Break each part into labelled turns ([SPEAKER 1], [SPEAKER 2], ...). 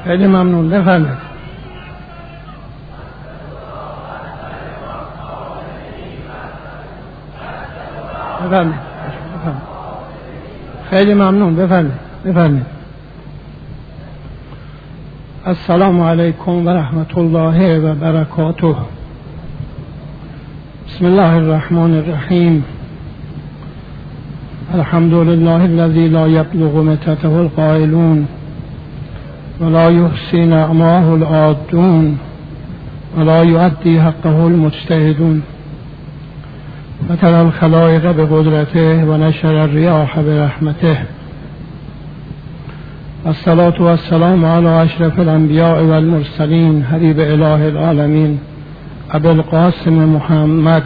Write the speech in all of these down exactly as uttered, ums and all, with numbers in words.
[SPEAKER 1] خیلی ممنون. بفرمایید. بفرمایید. خیلی ممنون. بفرمایید. بفرمایید. السلام علیکم و رحمت الله و برکاته. بسم الله الرحمن الرحیم. الحمد لله الذي لا يبلغ متته القائلون ولا يحصي نعماه العادون ولا يؤدي حقه المجتهدون وترى الخلائق بقدرته ونشر الرياح برحمته. الصلاة والسلام على أشرف الأنبياء والمرسلين حبيب إله العالمين أبي القاسم محمد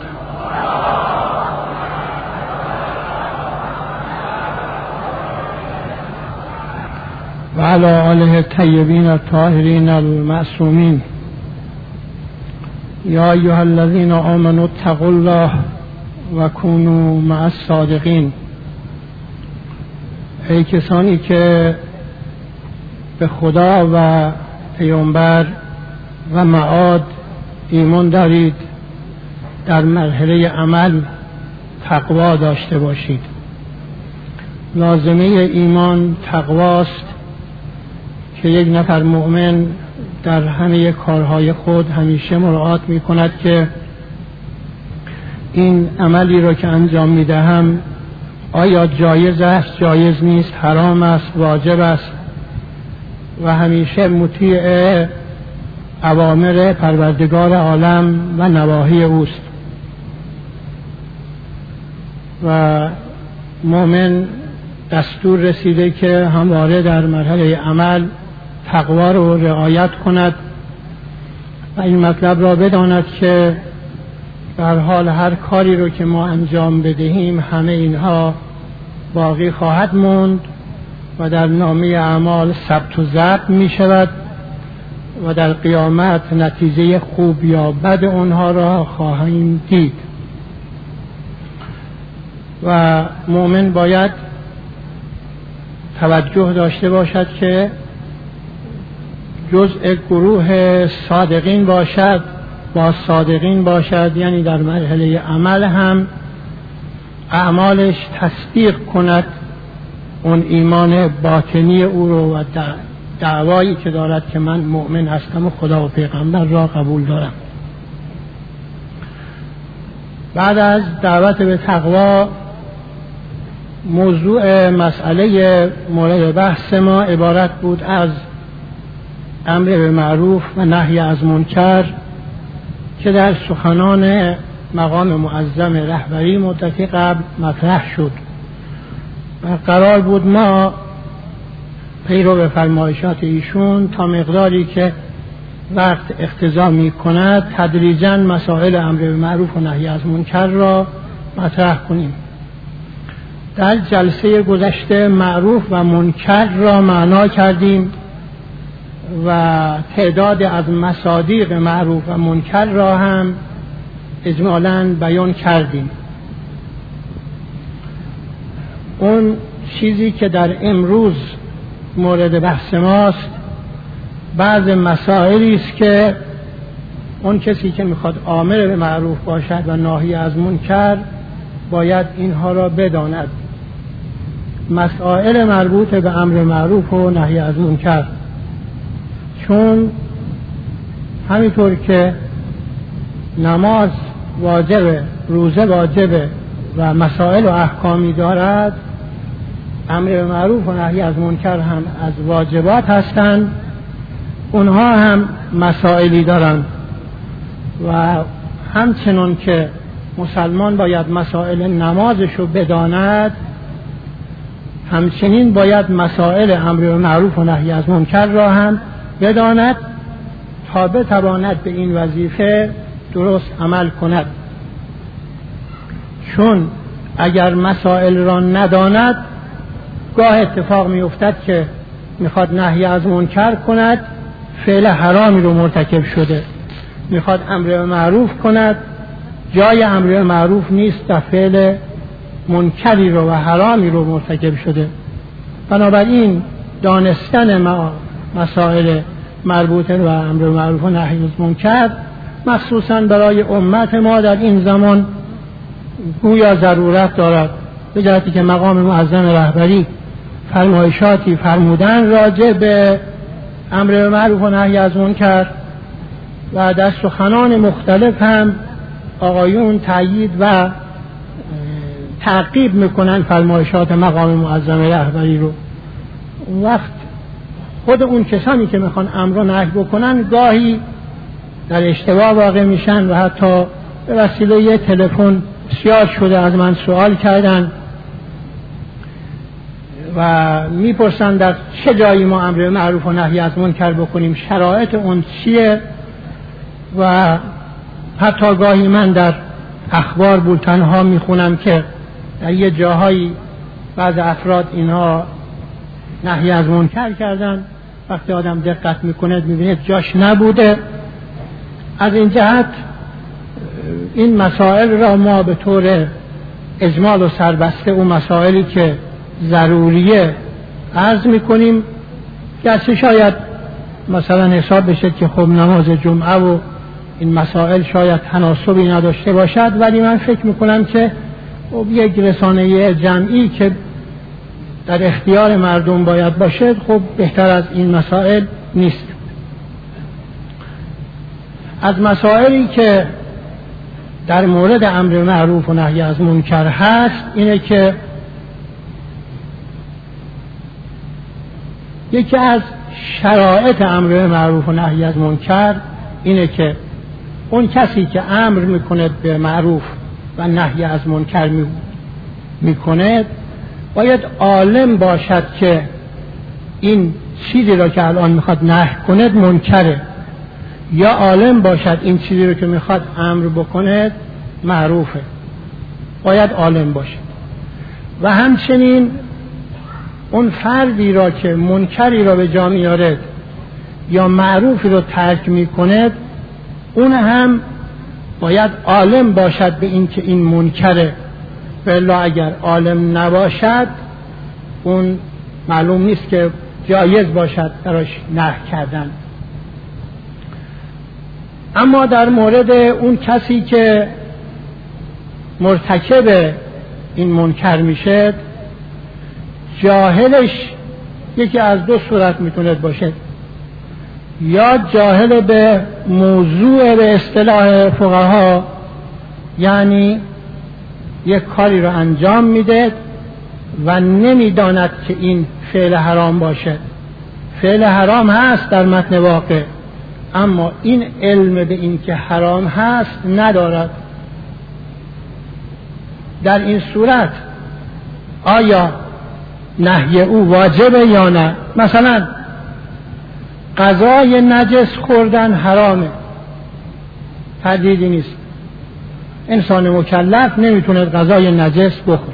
[SPEAKER 1] وعلى آله الطيبين الطاهرين المعصومين. يا أيها الذين آمنوا اتقوا الله وكونوا مع الصادقين. ای کسانی که به خدا و پیامبر و معاد ایمان دارید، در مرحله عمل تقوا داشته باشید. لازمه ایمان تقواست که یک نفر مؤمن در همه کارهای خود همیشه مراعات می کند که این عملی را که انجام می دهم آیا جایز است، جایز نیست، حرام است، واجب است، و همیشه مطیع اوامر پروردگار عالم و نواهی اوست. و مؤمن دستور رسیده که همواره در مرحله عمل تقوا رو رعایت کند و این مطلب را بداند که در حال هر کاری رو که ما انجام بدهیم همه اینها باقی خواهد موند و در نامه اعمال ثبت و ضبط می شود و در قیامت نتیجه خوب یا بد اونها را خواهیم دید. و مؤمن باید توجه داشته باشد که جزء گروه صادقین باشد، با صادقین باشد، یعنی در مرحله عمل هم اعمالش تصدیق کند اون ایمان باطنی او رو و دعوایی که دارد که من مؤمن هستم و خدا و پیغمبر را قبول دارم. بعد از دعوت به تقوا، موضوع مسئله مورد بحث ما عبارت بود از امر به معروف و نهی از منکر که در سخنان مقام معظم رهبری مدتی قبل مطرح شد و قرار بود ما پیرو به فرمایشات ایشون تا مقداری که وقت اقتضا می کند تدریجاً مسائل امر به معروف و نهی از منکر را مطرح کنیم. در جلسه گذشته معروف و منکر را معنا کردیم و تعداد از مصادیق معروف و منکر را هم اجمالاً بیان کردیم. اون چیزی که در امروز مورد بحث ماست بعض مسائلی است که اون کسی که میخواد آمر به معروف باشد و ناهی از منکر باید اینها را بداند. مسائل مربوط به امر معروف و نهی از منکر، چون همینطور که نماز واجبه، روزه واجبه و مسائل و احکامی دارد، امر به معروف و نهی از منکر هم از واجبات هستند. اونها هم مسائلی دارند و همچنان که مسلمان باید مسائل نمازش رو بداند، همچنین باید مسائل امر به معروف و نهی از منکر را هم بداند تا بتواند به این وظیفه درست عمل کند. چون اگر مسائل را نداند گاه اتفاق می افتد که میخواد نهی از منکر کند، فعل حرامی رو مرتکب شده، میخواد امر به معروف کند، جای امر به معروف نیست و فعل منکری رو و حرامی رو مرتکب شده. بنابراین دانستن ما مسائل مربوطه به امر معروف و نهی از منکر، مخصوصا برای امت ما در این زمان گویا ضرورت دارد، به جهتی که مقام معظم رهبری فرمایشاتی فرمودن راجع به امر معروف و نهی از منکر و در سخنان مختلف هم آقایون تأیید و تعقیب میکنن فرمایشات مقام معظم رهبری رو. وقت خود اون کسانی که میخوان امر و نهی بکنن گاهی در اشتباه واقع میشن و حتی به وسیله یه تلفن بسیار شده از من سوال کردن و میپرسن در چه جایی ما امر معروف و نهی از منکر بکنیم، شرایط اون چیه. و حتی گاهی من در اخبار بولتن ها میخونم که در یه جاهایی بعض افراد اینها نهی از منکر کردن، وقتی آدم دقت میکنه میبینه جاش نبوده. از این جهت این مسائل را ما به طور اجمال و سربسته اون مسائلی که ضروریه عرض میکنیم، گرچه شاید مثلا حساب بشه که خب نماز جمعه و این مسائل شاید تناسبی نداشته باشد، ولی من فکر میکنم که یک رسانه جمعی که در اختیار مردم باید باشد خب بهتر از این مسائل نیست. از مسائلی که در مورد امر معروف و نهی از منکر هست اینه که یکی از شرایط امر معروف و نهی از منکر اینه که اون کسی که امر میکنه به معروف و نهی از منکر میکنه باید عالم باشد که این چیزی را که الان میخواد نهی کنه منکره، یا عالم باشد این چیزی را که میخواد امر بکنه معروفه. باید عالم باشه. و همچنین اون فردی را که منکری را به جا میاره یا معروفی را ترک میکنه اون هم باید عالم باشد به این که این منکره، ولی اگر عالم نباشد اون معلوم نیست که جایز باشد براش نهی کردن. اما در مورد اون کسی که مرتکب این منکر میشه، جاهلش یکی از دو صورت میتونه باشه، یا جاهل به موضوع به اصطلاح فقها، یعنی یک کاری رو انجام میده و نمیداند که این فعل حرام باشه. فعل حرام هست در متن واقع، اما این علم به این که حرام هست ندارد. در این صورت آیا نهی او واجبه یا نه؟ مثلا غذای نجس خوردن حرامه، تردیدی نیست. انسان مکلف نمیتونه غذای نجس بخوره.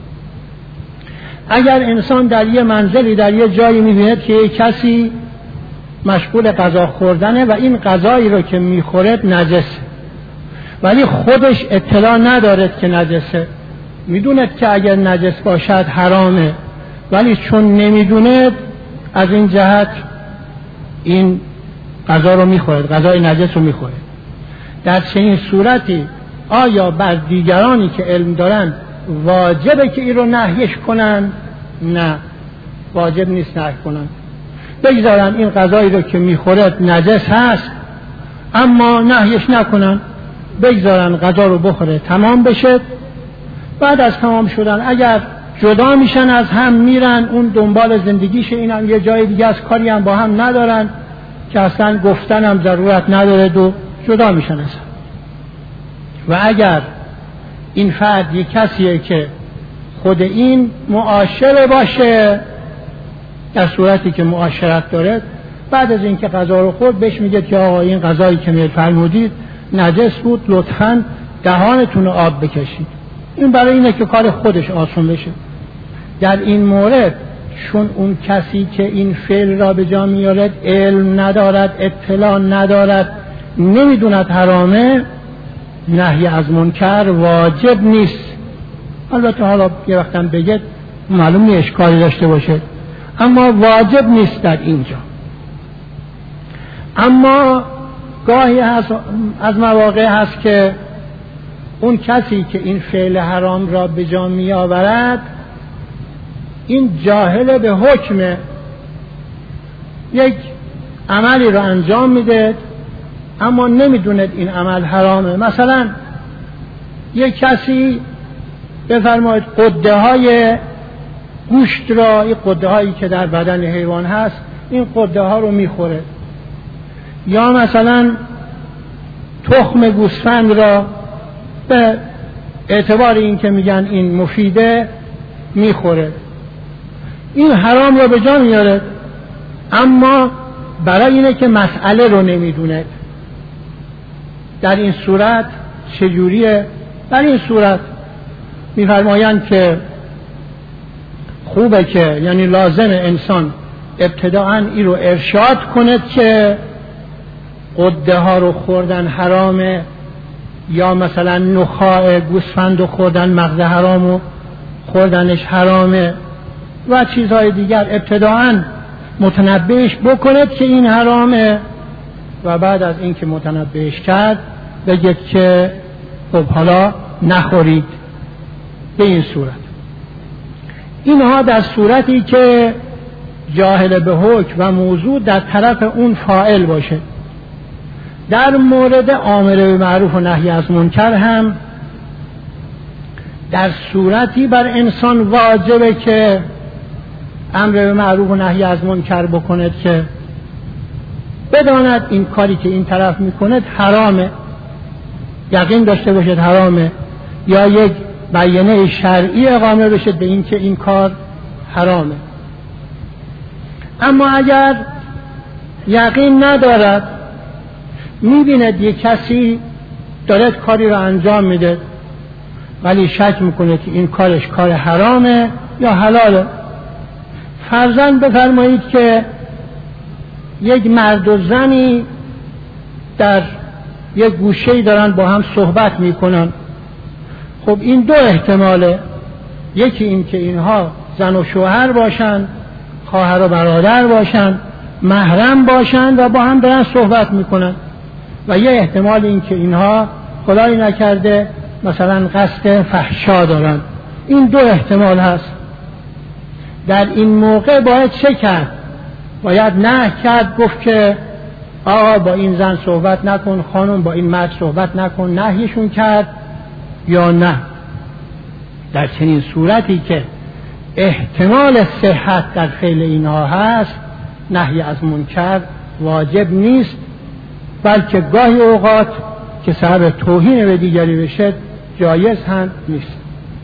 [SPEAKER 1] اگر انسان در یه منزلی در یه جایی میبینه که یه کسی مشغول غذا خوردنه و این غذایی رو که میخوره نجسه، ولی خودش اطلاع نداره که نجسه، میدونه که اگر نجس باشد حرامه، ولی چون نمیدونه از این جهت این غذا رو میخوره، غذای نجس رو میخوره. در چنین صورتی آیا بر دیگرانی که علم دارن واجبه که این رو نهیش کنن؟ نه، واجب نیست نهی کنن. بگذارن این غذایی رو که میخوره نجس هست اما نهیش نکنن، بگذارن غذا رو بخوره تمام بشه. بعد از تمام شدن اگر جدا میشن از هم میرن، اون دنبال زندگیشه، این هم یه جای دیگه از کاری هم با هم ندارن که اصلا گفتن هم ضرورت نداره، دو جدا میشن اصلا. و اگر این فرد یک کسیه که خود این معاشر باشه، در صورتی که معاشرت داره، بعد از اینکه غذا رو خورد بهش میگه که آقا این غذایی که میفرمودید نجس بود، لطفاً دهانتون رو آب بکشید. این برای اینه که کار خودش آسان بشه. در این مورد چون اون کسی که این فعل را به جا میارد علم ندارد، اطلاع ندارد، نمیدوند حرامه، نهی از منکر واجب نیست. البته حالا یه وقتم بگه معلوم نیست اشکالی داشته باشه، اما واجب نیست در اینجا. اما گاهی هست از مواقع هست که اون کسی که این فعل حرام را به جا می آورد این جاهل به حکم یک عملی را انجام میده اما نمیدوند این عمل حرامه. مثلا یک کسی بفرمایید قده های گوشت را، این قده هایی که در بدن حیوان هست، این قده ها رو میخوره، یا مثلا تخم گوسفند را به اعتبار این که میگن این مفیده میخوره، این حرام را به جا میاره، اما برای اینه که مسئله رو نمیدونه. در این صورت چجوریه؟ در این صورت میفرمایند که خوبه که یعنی لازم انسان ابتداءً این رو ارشاد کنه که قده ها رو خوردن حرامه، یا مثلا نخاع گوسفند رو خوردن، مغز حرام رو خوردنش حرامه و چیزهای دیگر. ابتداءً متنبهش بکنه که این حرامه و بعد از این که متنبهش کرد بگه که خب حالا نخورید. به این صورت اینها در صورتی که جاهل به حکم و موضوع در طرف اون فاعل باشه. در مورد امر به معروف و نهی از منکر هم در صورتی بر انسان واجبه که امر به معروف و نهی از منکر بکند که بداند این کاری که این طرف میکند حرامه، یقین داشته باشد حرامه، یا یک بیانیه شرعی اقامه بشه به این که این کار حرامه. اما اگر یقین ندارد، میبیند یک کسی دارد کاری رو انجام میده ولی شک میکنه که این کارش کار حرامه یا حلاله. فرضاً بفرمایید که یک مرد و زنی در یک گوشه‌ای دارن با هم صحبت میکنن. خب این دو احتماله، یکی این که اینها زن و شوهر باشن، خواهر و برادر باشن، محرم باشن و با هم دارن صحبت میکنن، و یه احتمال این که اینها خدایی نکرده مثلا قصد فحشا دارن. این دو احتمال هست. در این موقع باید چه کرد؟ باید نه کرد، گفت که آقا با این زن صحبت نکن، خانم با این مرد صحبت نکن، نهیشون کرد، یا نه در چنین صورتی که احتمال صحت در فعل اینها هست نهی از منکر واجب نیست، بلکه گاهی اوقات که سبب توهین به دیگری بشه جایز هم نیست.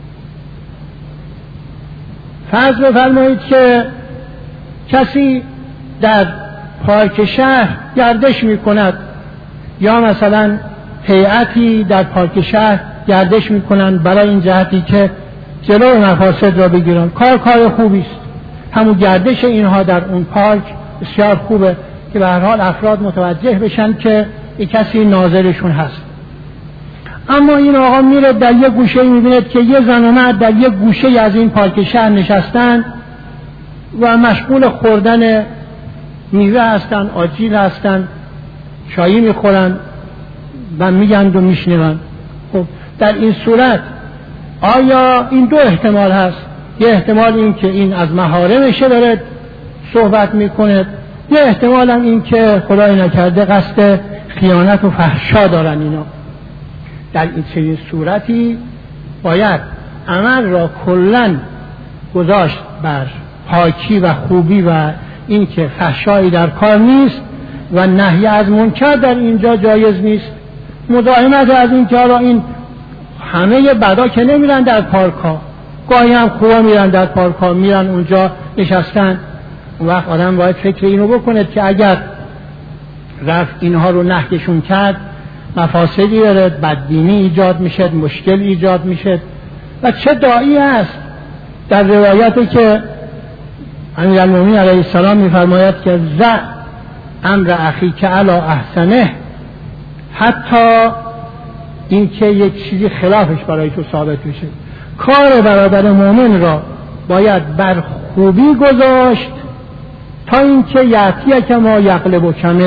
[SPEAKER 1] فرض بفرمایید که کسی در پارک شهر گردش می کند، یا مثلا هیئتی در پارک شهر گردش می کنند برای این جهتی که جلوی مفاسد را بگیرن. کار کار خوبی است، همون گردش اینها در اون پارک بسیار خوبه که به هر حال افراد متوجه بشن که یک کسی ناظرشون هست. اما این آقا میره در یک گوشه میبیند که یه زن و مرد در یک گوشه از این پارک شهر نشستن و مشغول خوردن میوه هستن، آجیل هستن، چایی میخورن و میگند و میشنون. خب در این صورت آیا این دو احتمال هست؟ یه احتمال این که این از محارمشه داره صحبت میکنه، یه احتمال هم این که خدای نکرده قصد خیانت و فحشا دارن اینا. در این چنین صورتی باید عمل را کلاً گذاشت بر پاکی و خوبی و این که فحشایی در کار نیست و نهی از منکر در اینجا جایز نیست. مداهمت از این که حالا این همه بدا که نمیرن در پارک ها، گاهی هم خوبا میرن در پارک ها، میرن اونجا نشستن. اون وقت آدم باید فکر اینو بکنه که اگر رفت اینها رو نهیشون کرد مفاسدی داره، بدبینی ایجاد میشه، مشکل ایجاد میشه. و چه داعی هست در روایتی که امیرالمومنین علیه السلام میفرماید که زع امر اخی که علی احسنه، حتی این که یک چیزی خلافش برای تو ثابت بشه. کار برادر مؤمن را باید بر خوبی گذاشت تا اینکه یعطیه که ما یقلب و کمه،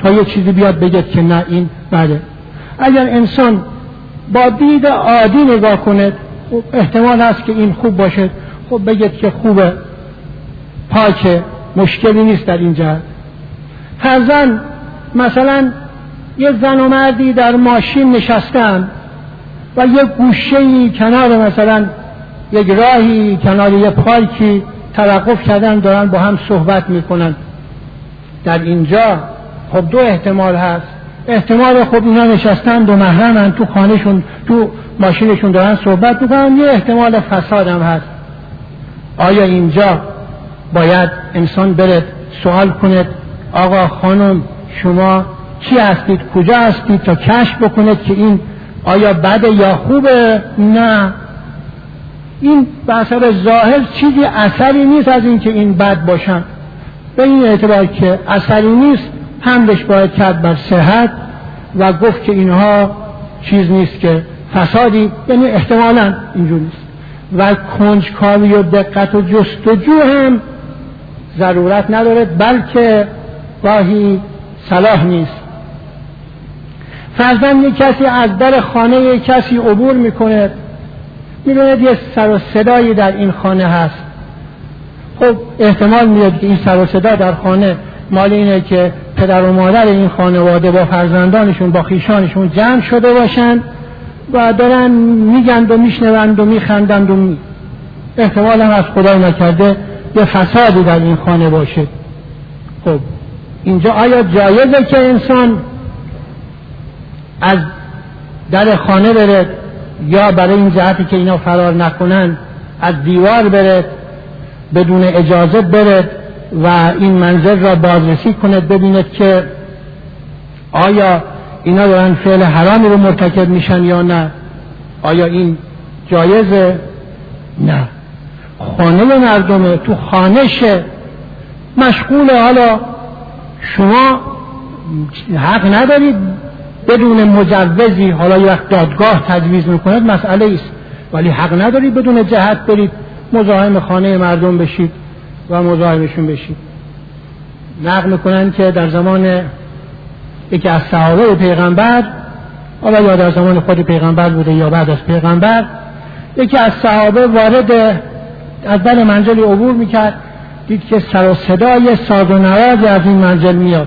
[SPEAKER 1] تا یه چیزی بیاد بگه که نه این بده. اگر انسان با دید عادی نگاه کنه احتمال هست که این خوب باشه، خب بگید که خوبه، پاکه، مشکلی نیست در این جهت. فرضاً مثلا یه زن و مردی در ماشین نشستن و یه گوشه‌ای کنار مثلا یک راهی کنار یه پارکی توقف کردن، دارن با هم صحبت میکنن. در اینجا خب دو احتمال هست. احتمال خب اینا نشستن دو محرمن تو خانهشون تو ماشینشون دارن صحبت میکنن. یه احتمال فساد هم هست. آیا اینجا باید انسان بره سوال کنه آقا خانم شما چی هستید، کجا هستید، تا کشف بکنید که این آیا بده یا خوبه؟ نه، این به اثر ظاهر چیزی اثری نیست از این که این بد باشن. به این اعتبار که اثری نیست حملش باید کرد بر صحت و گفت که اینها چیز نیست که فسادی، یعنی احتمالاً اینجور نیست. و کنجکاوی و دقت و جستجو هم ضرورت نداره، بلکه گاهی صلاح نیست. فرضاً یک کسی از در خانه یک کسی عبور میکنه، میبیند یه سر و صدایی در این خانه هست. خب احتمال میاد که این سر و صدا در خانه مال اینه که پدر و مادر این خانواده با فرزندانشون با خیشانشون جمع شده باشن و دارن میگند و میشنوند و میخندند و می احتمال هم از خدای نکرده یه فسادی در این خانه باشه. خب اینجا آیا جایزه که انسان از در خانه بره یا برای این جهتی که اینا فرار نکنن از دیوار بره بدون اجازه بره و این منزل را بازرسی کنه ببیند که آیا اینا دارن فعل حرامی رو مرتکب میشن یا نه؟ آیا این جایزه؟ نه. خانه مردمه، تو خانهشه، مشغوله. حالا شما حق ندارید بدون مجوزی، حالا یک وقت دادگاه تجویز میکند مسئله است، ولی حق ندارید بدون جهت برید مزاحم خانه مردم بشید و مزاحمشون بشید. نقل میکنن که در زمان یکی از صحابه پیغمبر، حالا یا در زمان خود پیغمبر بوده یا بعد از پیغمبر، یکی از صحابه وارد از در منزلی عبور میکرد، دید که سر و صدای ساز و نوازی از این منزل میاد.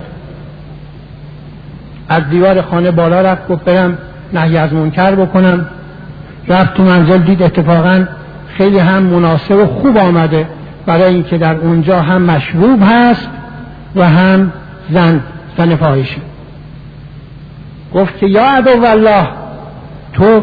[SPEAKER 1] از دیوار خانه بالا رفت، گفت برم نهی از منکر بکنم. رفت تو منزل، دید اتفاقا خیلی هم مناسب و خوب آمده برای اینکه در اونجا هم مشروب هست و هم زن زن فاحشه. گفت که یا عدو والله، تو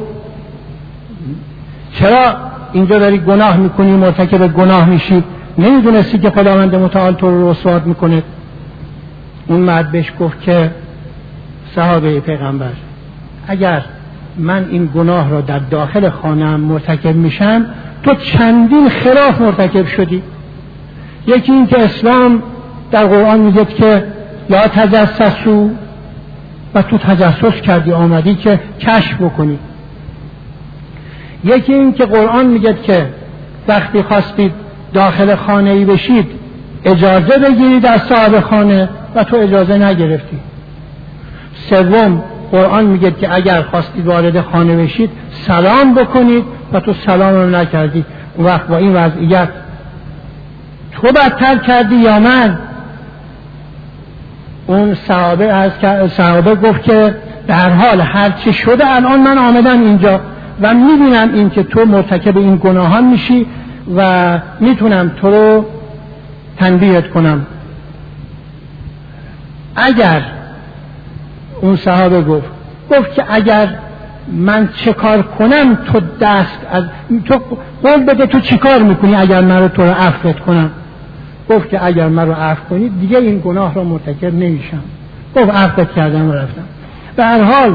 [SPEAKER 1] چرا اینجا داری گناه میکنی، مرتکب گناه میشی؟ نمیدونستی که خداوند متعال تو رو رسوات میکنه؟ اون مرد بهش گفت که صحابه پیغمبر، اگر من این گناه را در داخل خانه‌ام مرتکب میشم تو چندین خلاف مرتکب شدی. یکی این که اسلام در قرآن میگه که لا تجسسوا و تو تجسس کردی، آمدی که کشف بکنی. یکی این که قرآن میگه که وقتی خواستید داخل خانه ای بشید اجازه بگیرید از صاحب خانه و تو اجازه نگرفتی. سوم قرآن میگه که اگر خواستید وارد خانه بشید سلام بکنید و تو سلام رو نکردی. اون وقت با این وضعیت تو بدتر کردی یا من؟ اون صحابه از صحابه گفت که در حال هر چی شده الان من آمدم اینجا و میبینم این که تو مرتکب این گناهان میشی و میتونم تو رو تنبیهت کنم. اگر اون صحابه گفت گفت که اگر من چه کار کنم تو دست از تو قول بده، تو چی کار میکنی اگر من رو تو رو عفوت کنم؟ گفت که اگر من رو عفو کنید دیگه این گناه رو مرتکب نمیشم. گفت عفوت کردم و رفتم. به هر حال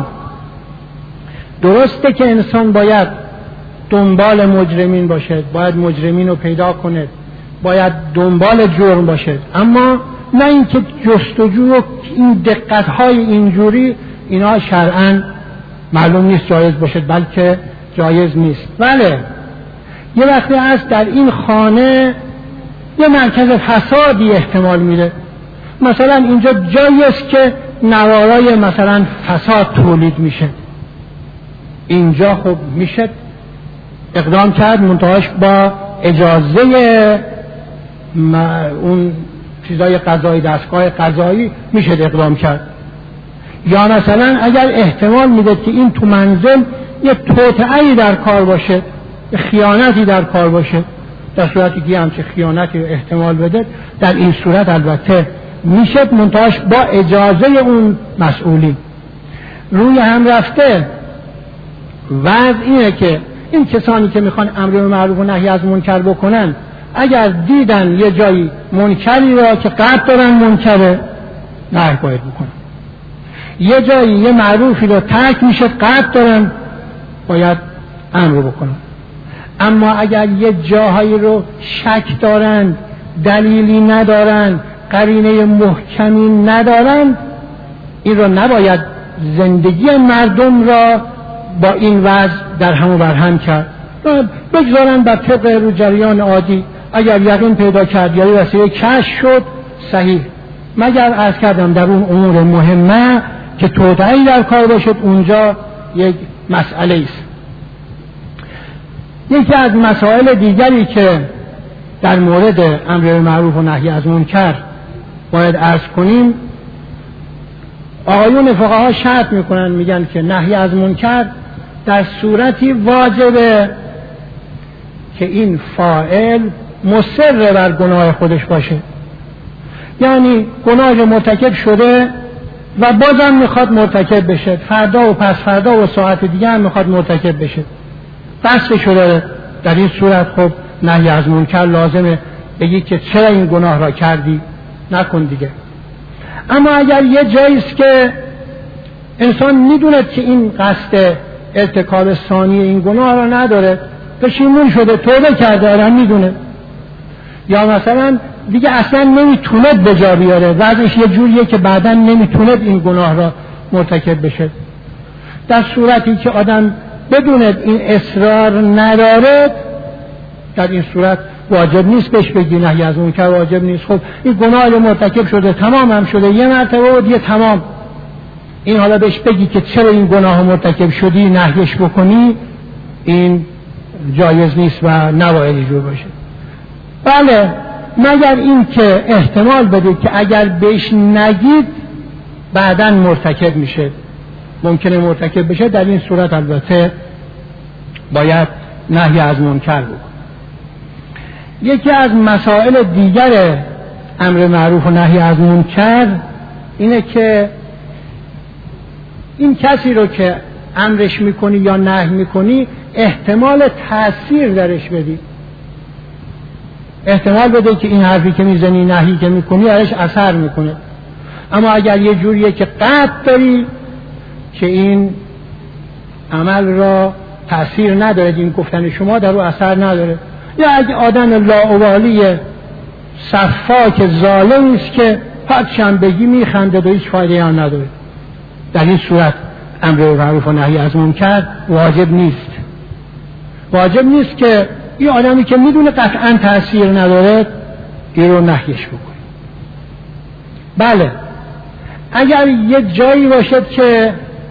[SPEAKER 1] درسته که انسان باید دنبال مجرمین باشد، باید مجرمین رو پیدا کنه، باید دنبال جرم باشد، اما نه اینکه جستجو و این دقت‌های اینجوری اینا شرعاً معلوم نیست جایز باشد، بلکه جایز نیست. بله یه وقتی هست در این خانه یه مرکز فسادی احتمال میره. مثلا اینجا جایی است که نوارای مثلا فساد تولید میشه، اینجا خب میشه اقدام کرد، منتهاش با اجازه اون چیزای قضایی، دستگاه قضایی میشه اقدام کرد. یا مثلا اگر احتمال میده که این تو منزل یه توطئه‌ای در کار باشه، یه خیانتی در کار باشه، در صورتی که همچه خیانتی احتمال بده، در این صورت البته میشه منتهاش با اجازه اون مسئولی. روی هم رفته وضع اینه که این کسانی که میخوان امر به معروف و نهی از منکر بکنن، اگر دیدن یه جایی منکری را که قطع دارن منکره، نهی باید بکنن. یه جایی یه معروفی را ترک میشه قطع دارن، باید امر بکنن. اما اگر یه جاهایی رو شک دارن، دلیلی ندارن، قرینه محکمی ندارن، این رو نباید زندگی مردم را با این وضع در هم و برهم کرد. بگذارن بر طبق رو جریان عادی، اگر یقین پیدا کرد یا وسیله کشف شد صحیح، مگر عرض کردم در اون امور مهمه که توطئه‌ای در کار باشد، اونجا یک مسئله است. یکی از مسائل دیگری که در مورد امر به معروف و نهی از منکر باید عرض کنیم، آقایون فقها شرط میکنن، میگن که نهی از منکر در صورتی واجبه که این فاعل مصر بر گناه خودش باشه، یعنی گناه مرتکب شده و بازم میخواد مرتکب بشه، فردا و پس فردا و ساعت دیگه هم میخواد مرتکب بشه، قصد شده. در این صورت خب نهی از منکر لازمه بگی که چرا این گناه را کردی، نکن دیگه. اما اگر یه جاییست که انسان میدونه که این قصد ارتکاب ثانی این گناه را نداره، پشیمون شده، توبه کرده، آره میدونه، یا مثلا دیگه اصلا نمیتوند به جا بیاره، وضعش یه جوریه که بعدا نمیتوند این گناه را مرتکب بشه، در صورتی که آدم بدوند این اصرار نداره، در این صورت واجب نیست بهش بگی نهی از منکر، واجب نیست. خب این گناه مرتکب شده، تمام هم شده، یه مرتبه و دیگه تمام، این حالا بهش بگی که چرا این گناه مرتکب شدی نهیش بکنی، این جایز نیست و نباید اینجور باشه. بله، مگر این که احتمال بده که اگر بهش نگید بعداً مرتکب میشه، ممکنه مرتکب بشه، در این صورت البته باید نهی از منکر بکن. یکی از مسائل دیگر امر معروف و نهی از منکر اینه که این کسی رو که امرش میکنی یا نهی میکنی احتمال تأثیر درش بدی، احتمال بده که این حرفی که میزنی، نهی که میکنی درش اثر میکنه. اما اگر یه جوریه که قطع داری که این عمل را تأثیر نداره، این گفتن شما در رو اثر نداره، یا اگه آدم لاابالی صفاک ظالمی است که هرچند بگی میخنده و هیچ فایده هم نداره، در این صورت امر به معروف و نهی از منکر واجب نیست. واجب نیست که این آدمی که میدونه قطعا تأثیر نداره این رو نهیش بکنی. بله، اگر یه جایی باشد که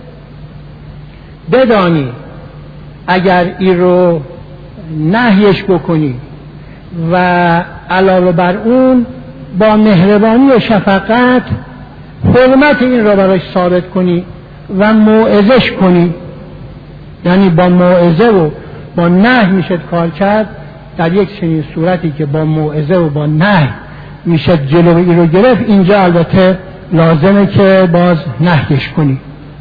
[SPEAKER 1] بدانی اگر این رو نهیش بکنی و علاوه بر اون با مهربانی و شفقت حرمت این رو براش ثابت کنی و موعظش کنی، یعنی با موعظه و با نهی میشه کار کرد، در یک چنین صورتی که با موعظه و با نهی میشه جلوی این رو گرفت، اینجا البته لازمه که باز نهیش کنی.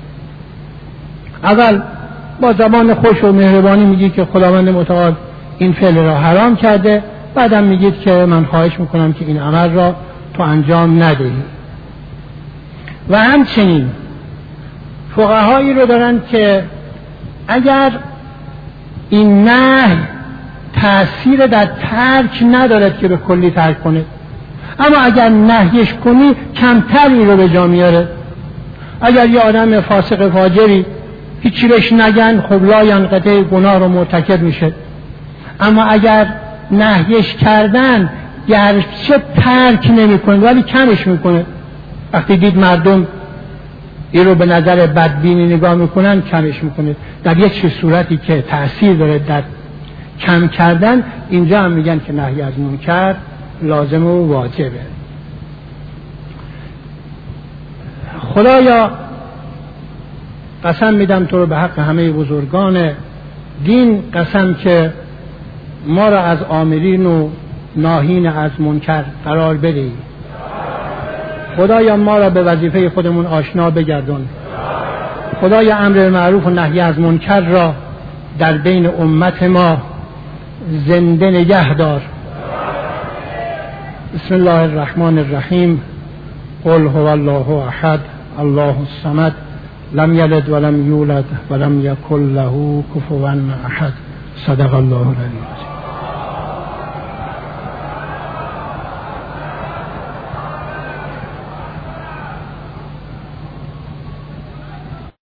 [SPEAKER 1] اول با زبان خوش و مهربانی میگی که خداوند متعال این فعل را حرام کرده، بعدم میگید که من خواهش میکنم که این عمل را تو انجام ندهی. و همچنین فقهایی رو دارن که اگر این نهی تأثیر در ترک ندارد که به کلی ترک کنه، اما اگر نهیش کنی کمتر این رو به جا میاره. اگر یه آدم فاسق فاجری هیچی بهش نگن، خب لا ینقطع گناه رو مرتکب میشه، اما اگر نهیش کردن گرچه ترک نمی کنه ولی کمش میکنه، وقتی دید مردم این رو به نظر بدبینی نگاه میکنن کمش میکنه. در یک صورتی که تأثیر داره در کم کردن، اینجا هم میگن که نهی از منکر لازم و واجبه. خدایا قسم میدم تو رو به حق همه بزرگان دین قسم که ما را از آمرین و ناهین از منکر قرار بدهی. خدایا ما را به وظیفه خودمون آشنا بگردون. خدایا امر معروف و نهی از منکر را در بین امت ما زنده نگه دار. بسم الله الرحمن الرحیم. قل هو الله احد الله الصمد لم یلد ولم یولد ولم یکن له کفوا احد. صدق الله العلی العظیم.